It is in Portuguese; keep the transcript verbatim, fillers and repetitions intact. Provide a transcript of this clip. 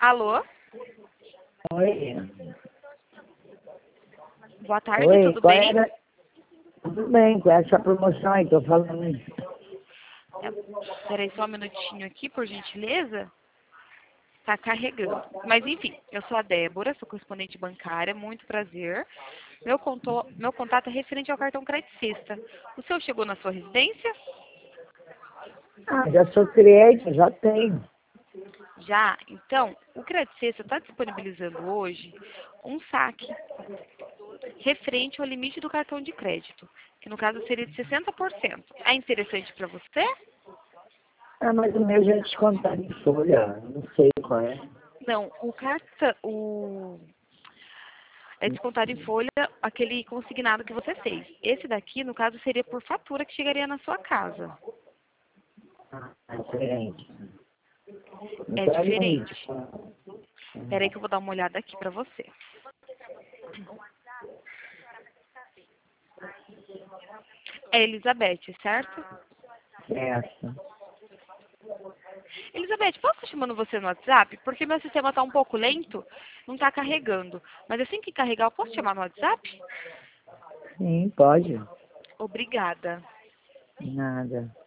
Alô? Oi. Boa tarde, Oi, tudo qual bem? era? Tudo bem, com essa promoção aí, tô falando. É, peraí só um minutinho aqui, por gentileza. Tá carregando. Mas enfim, eu sou a Débora, sou correspondente bancária, muito prazer. Meu, conto, meu contato é referente ao cartão Crédito Sexta. O seu chegou na sua residência? Ah, já sou cliente, já tenho. Já? Então, o Crédito Sexta está disponibilizando hoje um saque referente ao limite do cartão de crédito, que no caso seria de sessenta por cento. É interessante para você? Ah, mas o meu já é descontado em folha, não sei qual é. Não, o cartão, o é descontado em folha aquele consignado que você fez. Esse daqui, no caso, seria por fatura que chegaria na sua casa. Ah, é diferente. É Então é limite. diferente. Espera aí que eu vou dar uma olhada aqui pra você. É Elizabeth, certo? Essa. Elizabeth, posso estar chamando você no WhatsApp? Porque meu sistema está um pouco lento, não está carregando. Mas assim que carregar, eu posso chamar no WhatsApp? Sim, pode. Obrigada. Nada.